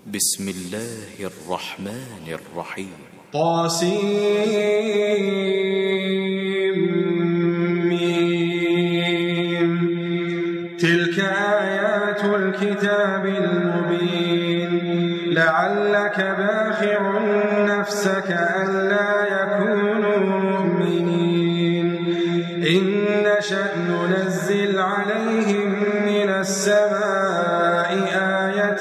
بسم الله الرحمن الرحيم طاسيم تلك آيات الكتاب المبين لعلك باخع نفسك ألا يكونوا مؤمنين إن نشأ ننزل عليهم من السماء آية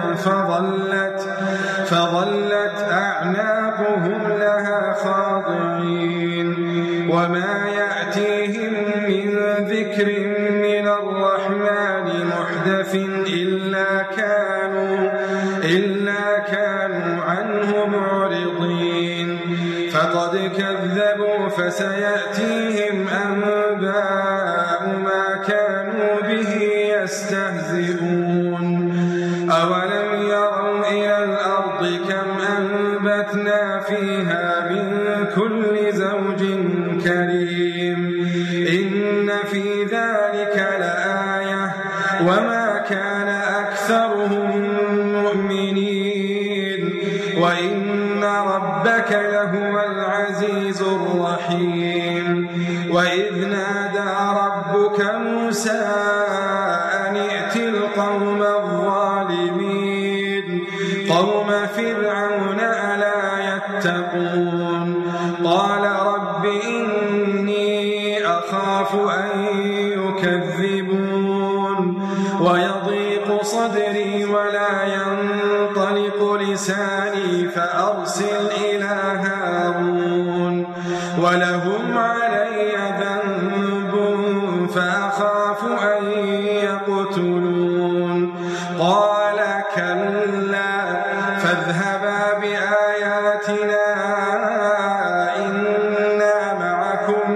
فظلت أعناقهم لها خاضعين وما يأتيهم من ذكر من الرحمن محدث إلا كانوا عنه معرضين فقد كذبوا فسيأتيهم أنباء ما كانوا به يستهزئون أولم يروا إلى الأرض كم أنبتنا فيها من كل زوج كريم إن في ذلك لآية وما كان أكثرهم مؤمنين وإن ربك لهو العزيز الرحيم وإذ نادى ربك موسى أن ائت القوم الظالمين قوم فرعون ألا يتقون قال رب إني أخاف أن يكذبون ويضيق صدري ولا ينطلق لساني فأرسل إلى هارون ولهم علي ذنب فأخاف أن يقتلون قال كلا فاذهبا بآياتنا إنا معكم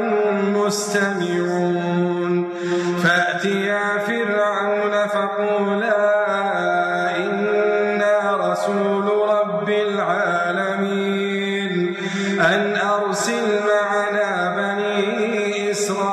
مستمعون فأتيا فرعون فقولا إنا رسول رب العالمين أن أرسل معنا بني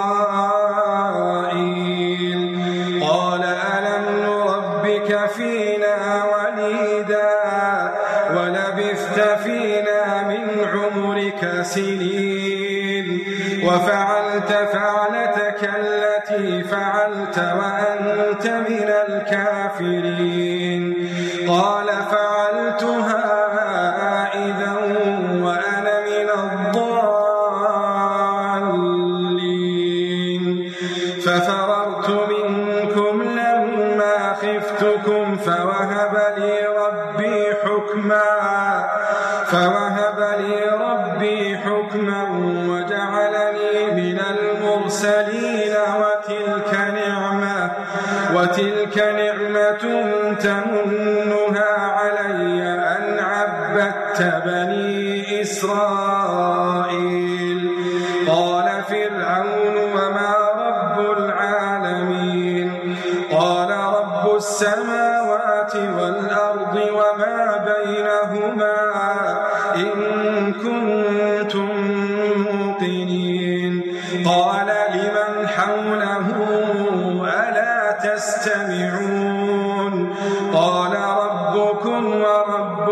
إسرائيل قال ألم نربك فينا وليدا ولبثت فينا من عمرك سنين وفعلت فعلتك التي فعلت وأنت من الكافرين قال فعلتها إذا وأنا من الضالين ففررت منكم لما خفتكم فوهب لي ربي حكما وجعلني من المرسلين وتلك نعمة تمنها علي أن عبدت بني إسرائيل قال فرعون وما رب العالمين قال رب السماوات والأرض وما بينهما إن كنتم موقنين قال لمن حوله ألا تستمعون قال ربكم ورب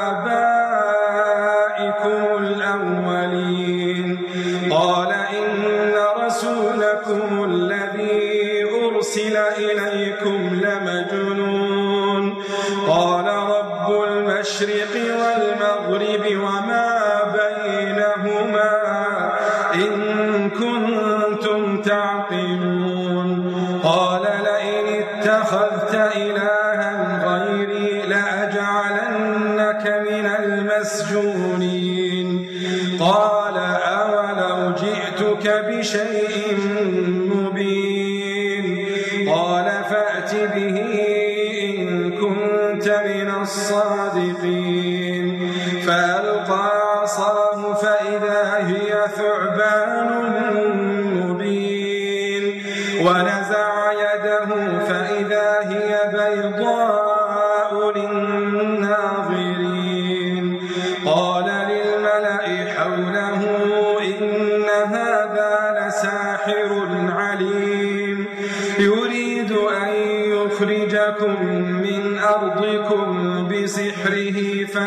آبائكم الأولين قال إن رسولكم الذي أرسل إليكم لمجنون قال رب المشرق والمغرب وما بينهما إن كنتم تعقلون قال لئن اتخذت إلها غيري لأجعلنك من المسجونين قال أولو جئتك بشيء مبين قال فأت به إن كنت من الصادقين فألقى عصاه فإذا هي ثعبان مبين ونزع يده فإذا هي بيضاء للناظرين قال للملأ حوله إن هذا لساحر عليم يريد أن يخرجكم من أرضكم بسحره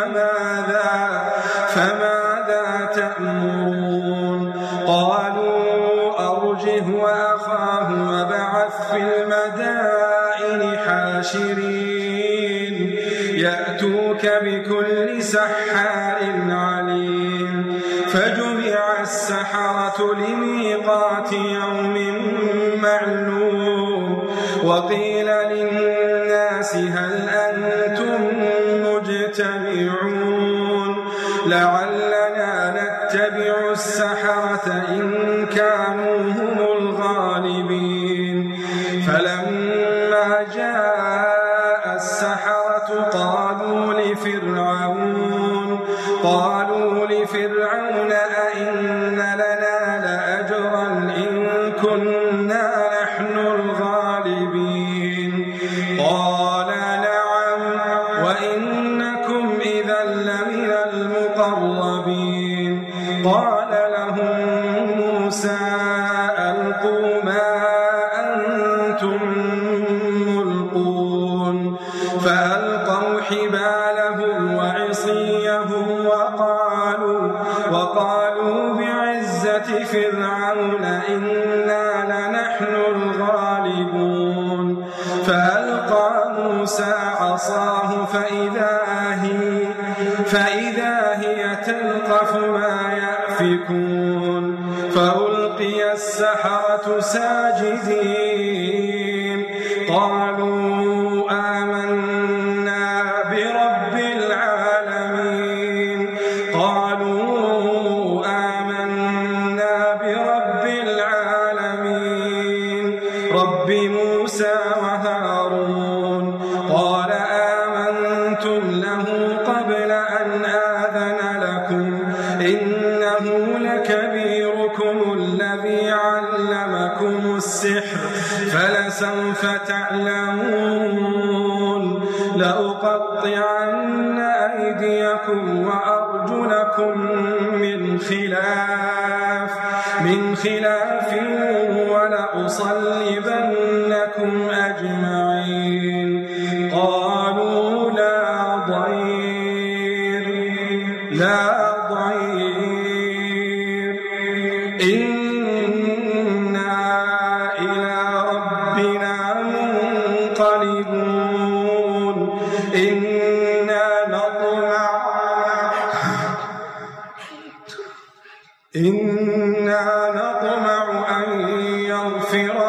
فماذا تأمرون قالوا أرجه وأخاه وابعث في المدائن حاشرين يأتوك بكل سحار عليم فجمع السحرة لميقات يوم معلوم وقيل للناس هل أنتم مجتمعون لعلنا نتبع السحرة إن كانوا هم الغالبين فلما جاء السحرة قالوا لفرعون أئن لنا لأجرا إن كنا نحن الغالبين قال نعم وإنكم إذا لمن المقربين قال لهم موسى ألقوا ما أنتم ملقون فألقوا حبالهم وعصيهم وقالوا بعزة فرعون إنا لنحن الغالبون فألقى موسى عصاه فإذا هي تلقف ما يأفكون فألقي السحرة ساجدين قالوا آمنا برب العالمين رب موسى وهارون قال آمنتم له قبل أن آذن لكم إنه لكبيركم الذي علمكم السحر فلسوف تعلمون لأقطعن أيديكم وأرجلكم من خلاف ولأصلبنكم أجمعين قالوا لا ضير إنا إلى ربنا منقلبون إنا نطمع أن يغفر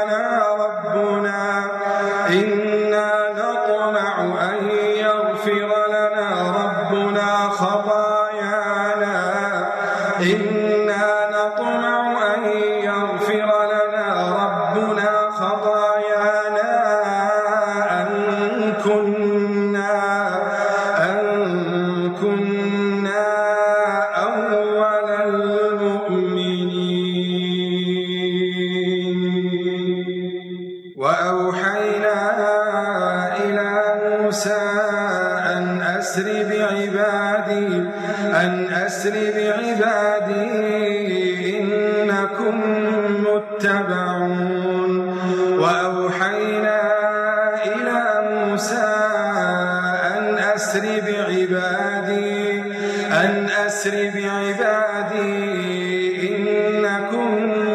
لنا ربنا خطايانا أن كنا أول المؤمنين وأوحينا إلى موسى أن أسر بعبادي إنكم متبعون وأوحينا إلى موسى أن أسر بعبادي إنكم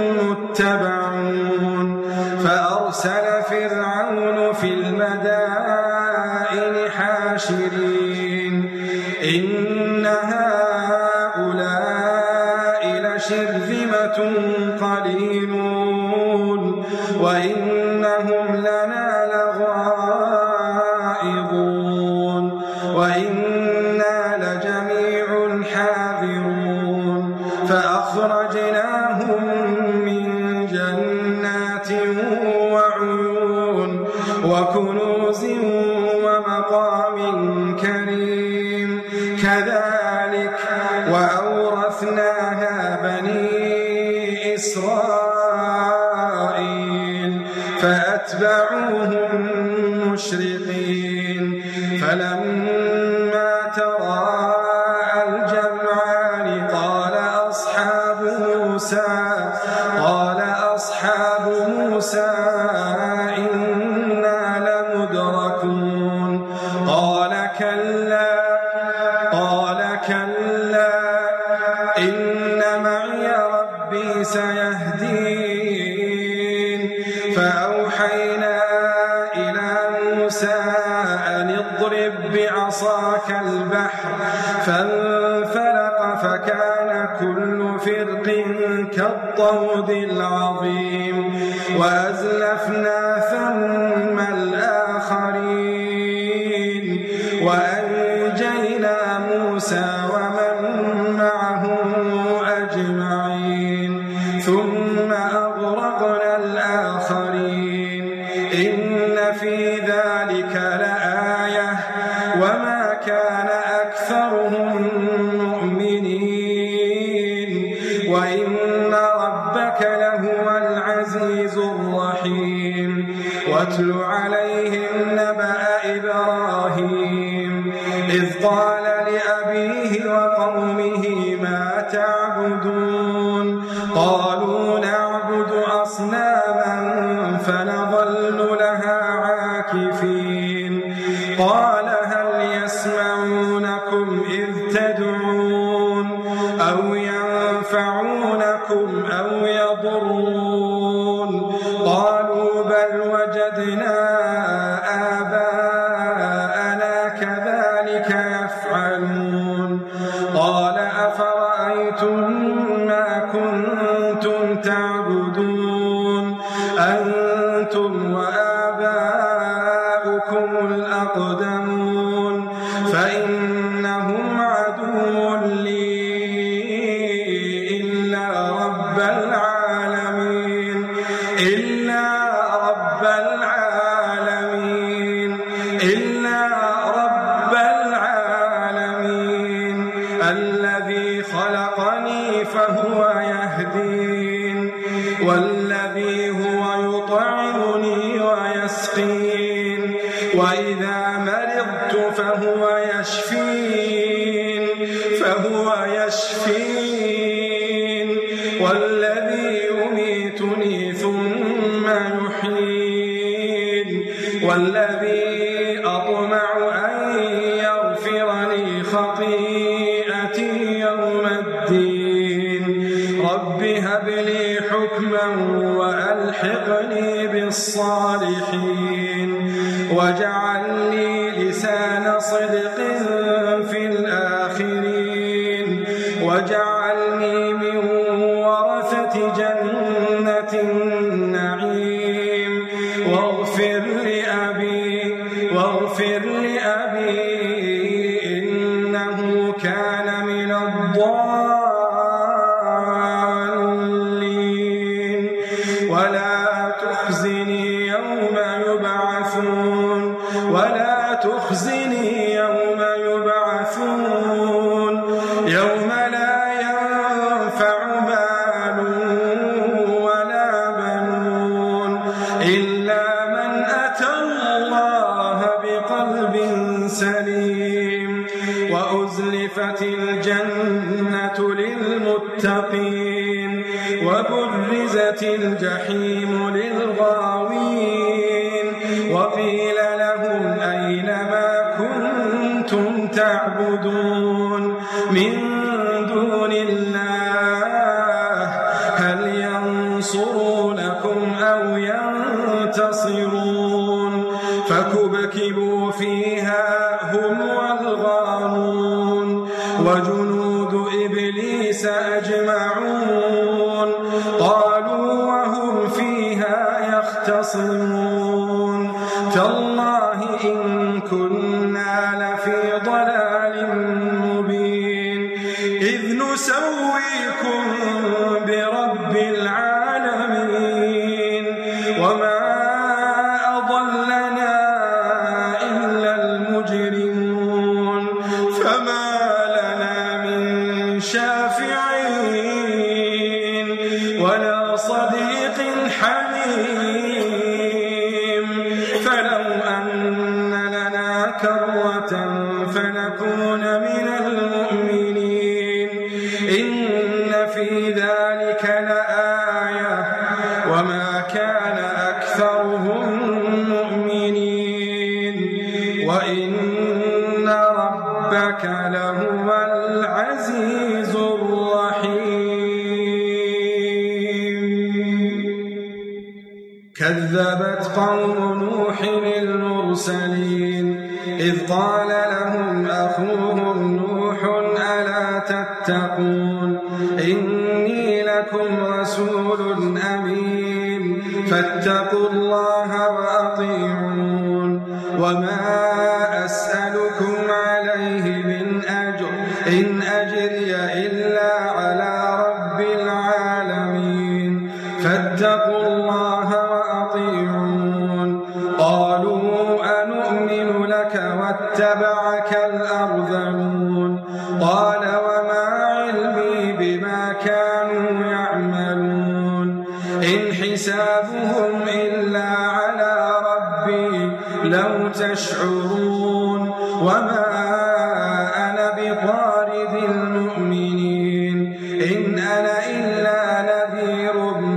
متبعون فأرسل فرعون في المدائن حاشرين إن هؤلاء لشرذمة قليلون وإنهم لنا لغائظون وإنا لجميع حاذرون فأخرجناهم من جنات وعيون وكنوز ومقام كريم كذلك وأورثناها بني إسرائيل فأتبعوهم مشرقين فلما تراءى الجمعان قال أصحاب موسى إنا لمدركون قال كلا كلا إن معي ربي سيهدين فأوحينا إلى موسى أن اضرب بعصاك البحر فانفلق فكان كل فرق كالطود العظيم وأزلفنا ثم الآخرين وأنجينا موسى ومن معه أجمعين ثم أغرقنا الآخرين إن في ذلك لآية وما كان أكثرهم مؤمنين وإن ربك لهو العزيز الرحيم واتل عليهم نبأ إبراهيم إذ قال لأبيه وقومه ما تعبدون قالوا نعبد أصناما فنظل لها عاكفين قال هل يسمعونكم إذ تدعون أو ينفعونكم أو يضرون قالوا بل وجدنا آباءنا كذلك يفعلون قال أفرأيتم ما كنتم تعبدون أنتم وآباؤكم الأقدمون فإنهم عدو لي إلا رب العالمين الذي خلقني فهو يهدين والذي هو يطعمني ويسقين وإذا مرضت فهو يشفين والذي يميتني ثم يحيين والذي أطمع أن يغفر لي خطيئتي يوم الدين رب هب لي حكما وألحقني بالصالحين واجعل لي لسان صدق في الآخرين واجعلني من ورثة جنة النعيم واغفر لأبي إنه كان من الضالين ولا تخزني يوم يبعثون يوم لا ينفع مال ولا بنون إلا من أتى الله بقلب سليم وأزلفت الجنة للمتقين وبرزت الجحيم للغاوين وقيل لهم أين ما كنتم تعبدون من دون الله هل ينصرونكم أو ينتصرون فكبكبوا فيها هم والغاوون وجنود إبليس أجمعون قالوا وهم فيها يختصمون تالله إن كنا لفي ضلال مبين إذ نسويكم برب العالمين وما أضلنا إلا المجرمون فما لنا من شافعين ولا صديق حميم فلو أن لنا كرة فنكون من المؤمنين إن في ذلك لآية وما كان أكثرهم مؤمنين وإن ربك ربك لهو العزيز الرحيم. كذبت قوم نوح المرسلين إذ قال لهم أخوهم نوح ألا تتقون إني لكم رسول أمين فاتقوا الله وأطيعون وما أسألكم عليه من أجر إن أجري إلا على رب العالمين فاتقوا الله وأطيعون. قالوا أنؤمن لك واتبعك الأرذلون قال وما علمي بما كانوا يعملون إن حسابهم إلا على ربي لو تشعرون وما أنا بطارد المؤمنين إن أنا إلا نذير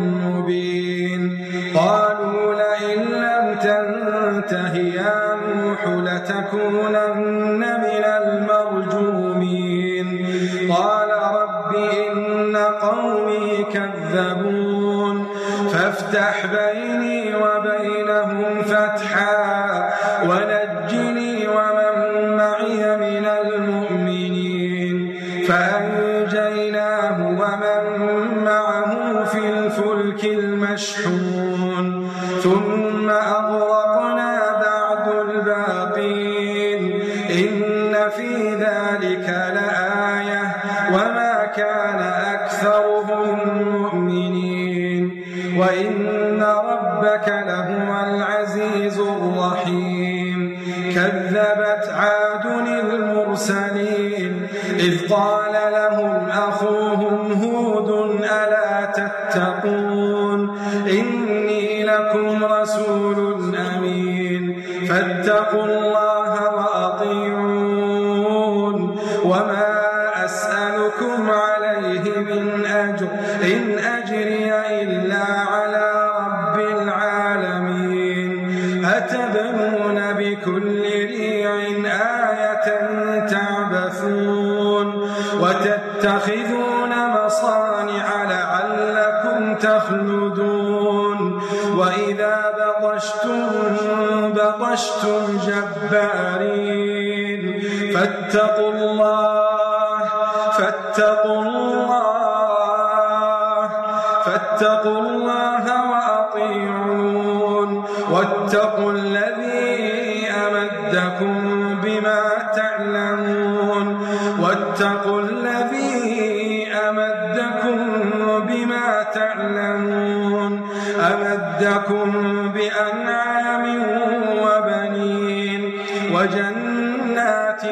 مبين. قالوا لئن لم تنته يا نوح لتكونن من المرجومين. قال رب إن قومي كذبون فافتح بيني وبينهم فتحا ونجني ومن معي من المؤمنين. فأنجيناه ومن معه في الفلك المشحون ثم أغرقنا بعد الباقين إن في ذلك لآية وما كان أكثرهم مؤمنين وإن ربك لهو العزيز الرحيم. كذبت عاد المرسلين إذ قال لهم أخوهم هود ألا تتقون إني لكم رسول أمين فاتقوا الله وأطيعون وما أسألكم عليه من أجر إن أجري إلا على رب العالمين. أتبنون بكل ريع آية تعبثون وتتخذون مصانع لعلكم تخلدون وإذا بطشتم جبارين فاتقوا الله وأطيعون واتقوا الذي أمدكم بما تعلمون أمدكم بأنعام وبنين وجنات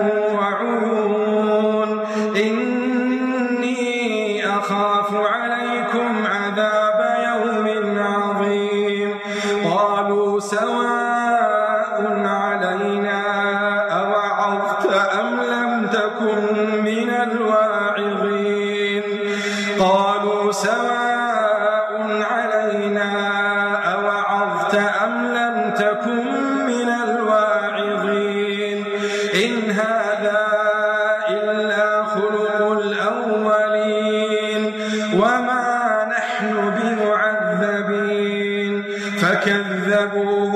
وعيون إني أخاف عليكم عذاب يوم عظيم. قالوا سواء علينا أوعظت أم لم تكن من الواعظين. قالوا سواء علينا أوعظت أم لم تكن من الواعظين إن هذا إلا خلق الأولين وما نحن بمعذبين. فكذبوه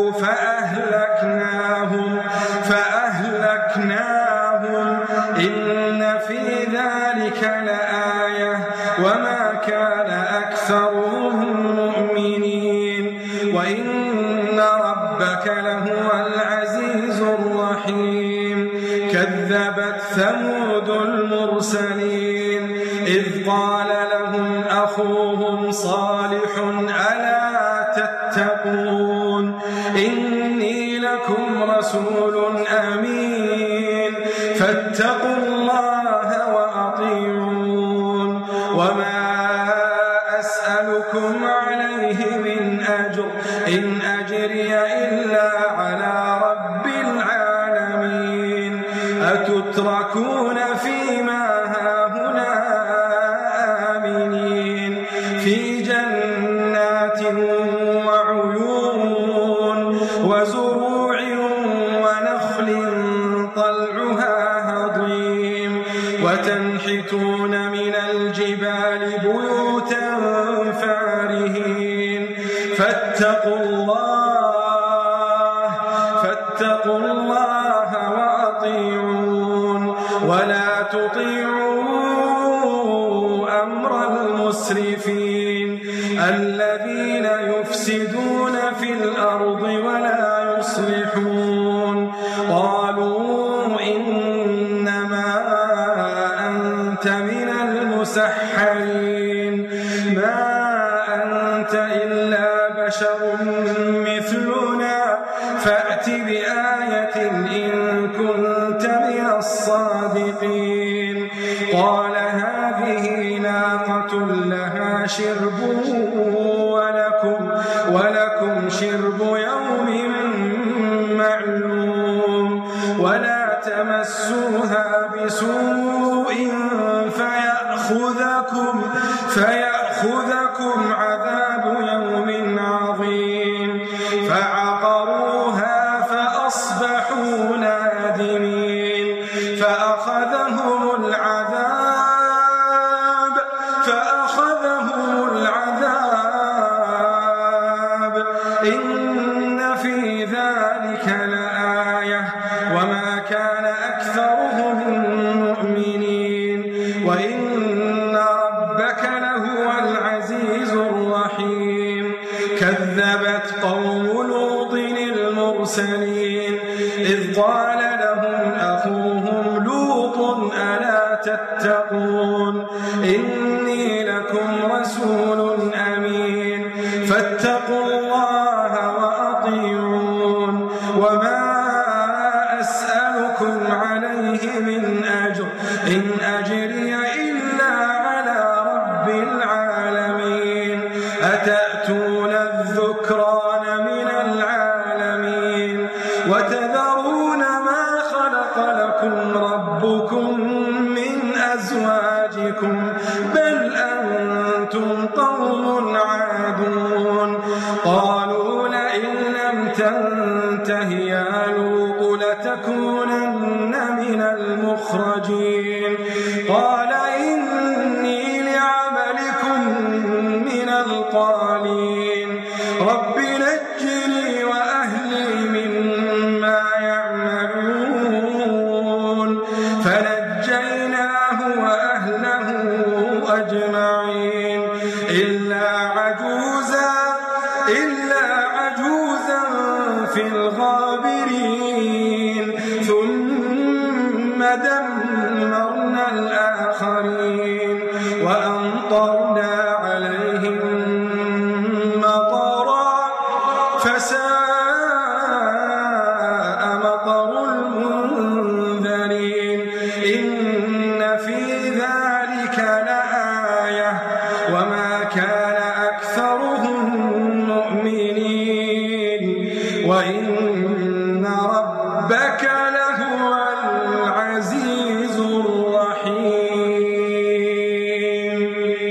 فأهلكناهم إن في ذلك لآية وما كان أكثرهم مؤمنين وإن ربك لهو العزيز الرحيم. كذبت ثمود المرسلين إذ قال لهم أخوهم صالح ألا تتقون إني لكم رسول أمين فاتقوا الله وأطيعون وما أسألكم عليه من أجر إن أجري إلا على رب العالمين. أتتركون فيما هاهنا آمنين في جنات وعيون وزروع ونخل طلعها وتنحتون من الجبال بيوتا فارهين فاتقوا الله وأطيعون ولا تطيعوا أمر المسرفين الذين يفسدون في الأرض ولا يصلحون قالوا إنما أنت من المسحرين ما أنت إلا بشر مثلنا فأت بآية إن كنت من الصادقين قال هذه ناقة لها شرب ولكم شرب يوم معلوم ولا تمسوها بسوء فيأخذكم عذاب يوم عظيم فعقروها فأصبحوا نادمين فأخذهم العذاب إن في ذلك لآية وما كان أكثرهم مؤمنين وإن ربك لهو العزيز الرحيم كذبت قوم لوط المرسلين إذ قال لهم أخوهم لوط ألا تتقون إني لكم رسول أمين فاتقوا الله وأطيعون وما أسألكم عليه من أجر إن أجري إلا على رب العالمين أتأتون الذكران من العالمين وتذرون ما خلق لكم ربكم من أزواجكم بل أنتم قوم عادون قالوا لئن لم تنته يا لوط لتكونن من المخرجين قال إني لعملكم من القالين رب نجني وأهلي مما يعملون فنجيناه وأهله أجمعين إلا عجوزا في الغابرين ثم دمرنا الآخرين وأمطرنا عليهم مطرا فساء مطر المنذرين إن في ذلك لآية وما كان أكثرهم مؤمنين وإن ربك لهو العزيز الرحيم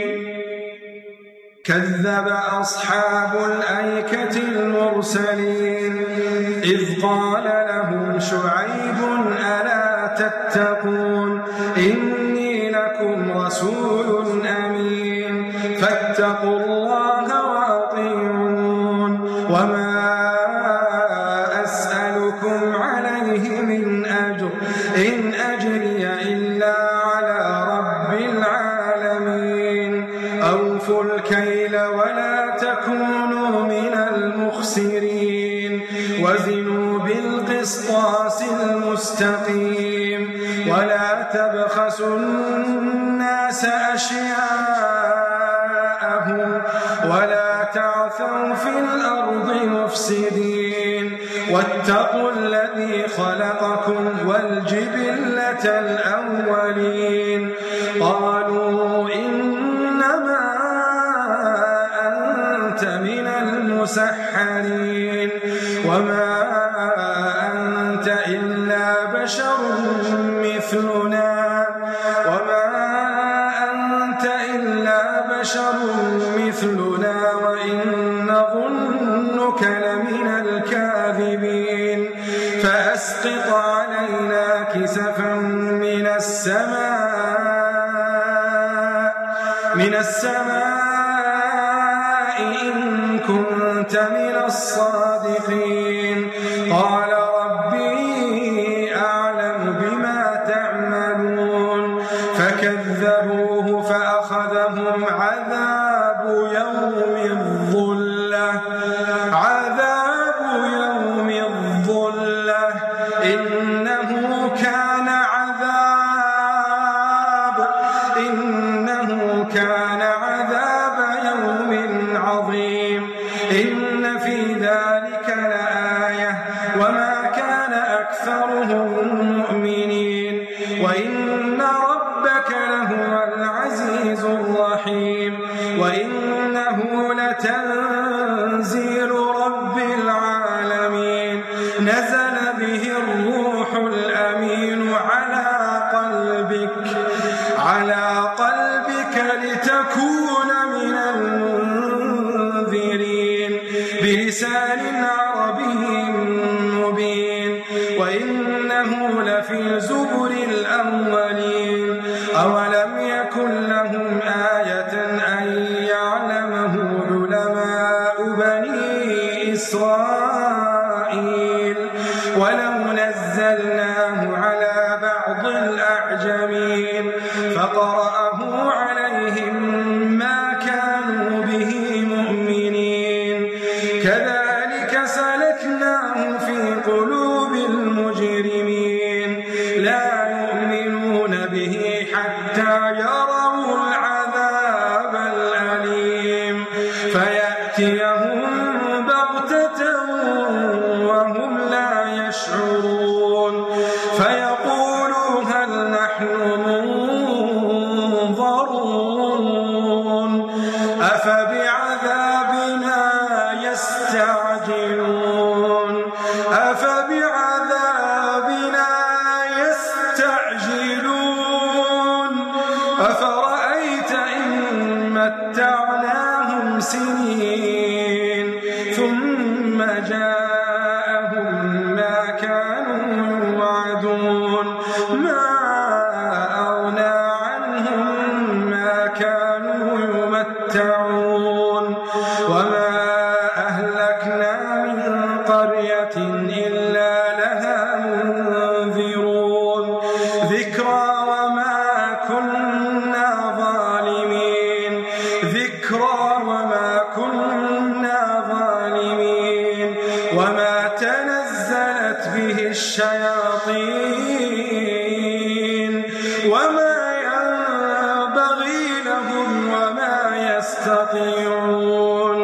كذب أصحاب الأيكة المرسلين إذ قال لهم شعيب ألا تتقون إني لكم رسول أمين فاتقوا الله وأطيعون وما أسألكم عليه من أجر إن أجري إلا على رب العالمين أوفوا الكيل ولا تكونوا من المخسرين وزنوا بالقسطاس المستقيم ولا تبخسوا الناس أشياءهم ولا تعثوا في الأرض مفسدين واتقوا الذي خلقكم والجبلة الأولين قالوا إنما أنت من المسحرين وما أنت إلا بشر مثلنا وإن نظنك لمن الكاذبين فأسقط علينا كسفا من السماء من السماء إن كنت من الصادقين قال ربي أعلم بما تعملون فكذبوه فأخذهم عذاب يوم الظلة إنه كان عذاب يوم عظيم إن في ذلك لآية وما كان أكثرهم مؤمنين وإن ربك لهو العزيز الرحيم وإنه لتنزيل رب العالمين نزل به الروح الأمين على قلبك لتكون من المنذرين بلسان عربي مبين وإنه لفي زبر الأولين أولم يكن لهم آية أن يعلمه علماء بني إسرائيل ولو نزلناه على بعض الأعجمين فقرأه عليهم ما كانوا به مؤمنين كذلك سلكناه في قلوب المجرمين لا يؤمنون به حتى يروا العذاب الأليم فيأتيهم بغتة وهم لا يشعرون فيقولوا هل نحن منظرون أفبعذابنا يستعجلون أفرأيت إن متعناهم سنين ثم جاءهم ما كانوا يوعدون ما أغنى عنهم ما كانوا يمتعون وما أهلكنا من قرية إلا لها منذرون ذكرى وما كنا ظالمين وما تنزلت به الشياطين وما ينبغي لهم وما يستطيعون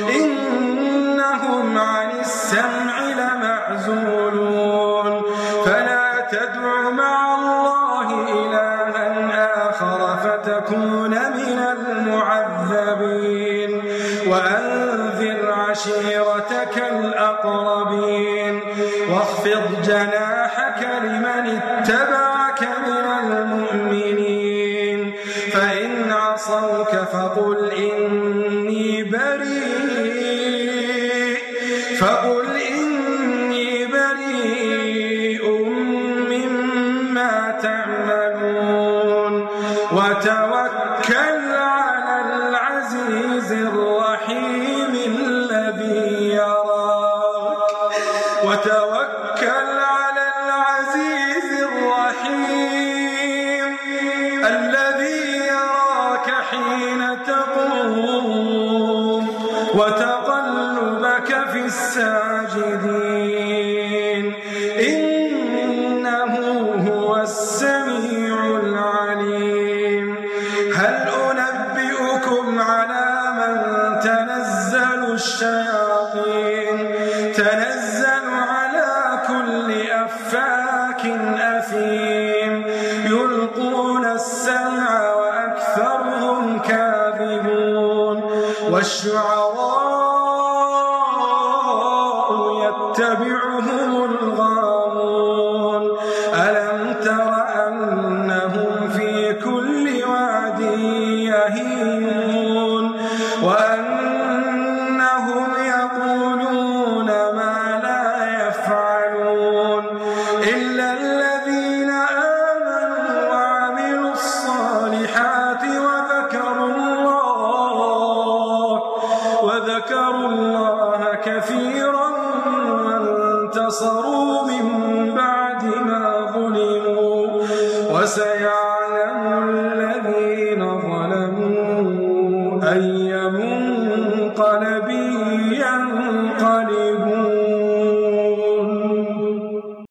إنهم عن السمع لمعزولون فلا تدع مع الله إلها آخر فتكون من المعذبين وأنذر عشيرتك الأقربين واخفض جناحك لمن اتبعك من المؤمنين فإن عصوك فقل إني بريء مما تعملون وتوكل على العزيز الرحيم الذي يراك حين تقوم وتقلبك في الساجدين إنه هو السميع العليم هل أنبئكم على من تنزل الشياطين تنزل على كل أفاك أثيم يلقون السمع وأكثرهم كاذبون والشعراء يتبعهم الغاوون ألم تر أنهم في كل واد يهيمون وأنهم يقولون ما لا يفعلون إلا الذين آمنوا وعملوا الصالحات وذكروا وذكروا الله كثيرا وانتصروا من بعد ما ظلموا وسيعلم الذين ظلموا أي منقلب